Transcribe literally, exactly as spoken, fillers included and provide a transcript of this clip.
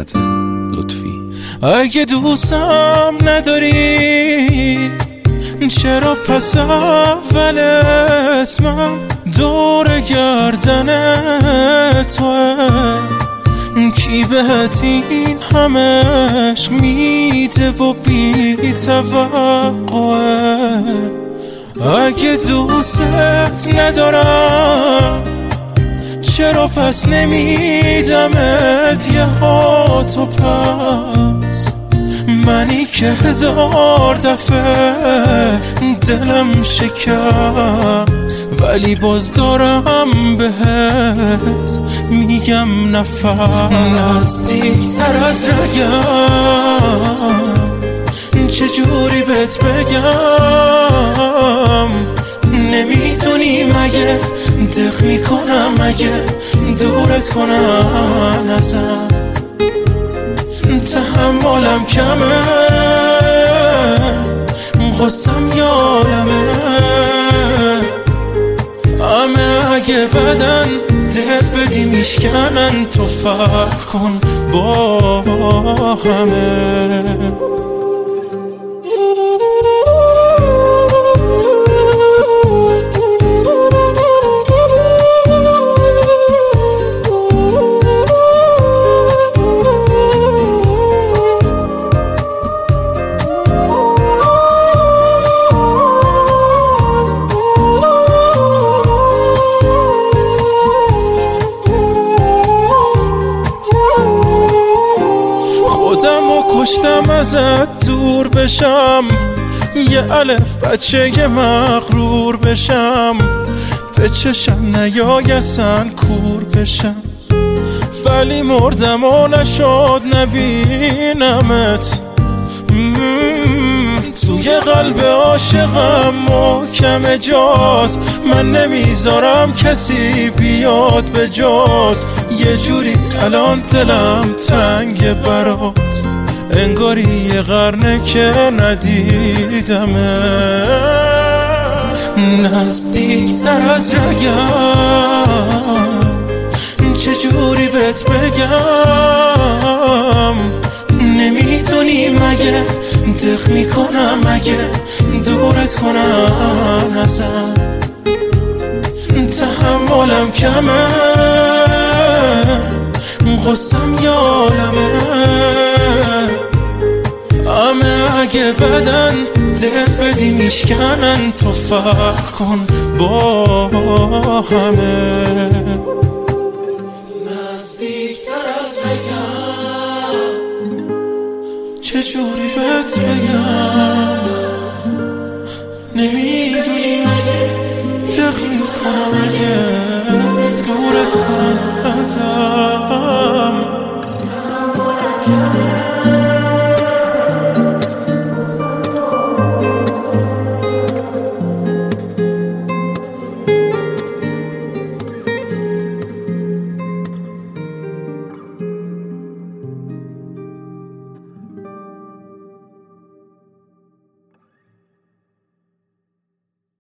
حکمت لطفی. اگه دوستم نداری چرا پس اول اسمم دور گردن توه؟ کی بهت این همش میده و بی توقعه؟ اگه دوستت ندارم چرا پس نمیدمت یه هاتو پس؟ منی که هزار دفعه دلم شکست ولی باز دارم بهت میگم نفس. نزدیکتر از رگم چجوری بهت بگم؟ نمیدونی مگه دق میکنم مگه دورت کنم ازم؟ تحملم کمه غصم یالمه همه اگه بدن دل بدی میشکنن تو فرق کن با همه. کشتم ازت دور بشم یه الف بچه یه مغرور بشم به چشم نیایسن کور بشم ولی مردم و نشد نبینمت. توی قلب عاشقم محکم جات من نمیذارم کسی بیاد به جات. یه جوری الان دلم تنگ برات انگاری یه قرنه که ندیدمه. نزدیکتر از رگم چجوری بهت بگم؟ نمیدونی مگه دق میکنم مگه دورت کنم ازم؟ تحملم کمه غصم یالمه همه اگه بدن دل بدی میشکنن تو فرق کن با همه. نزدیکتر از رگم چجوری بهت بگم؟ نمیدونی مگه دق میکنم مگه دورت کنم ازم؟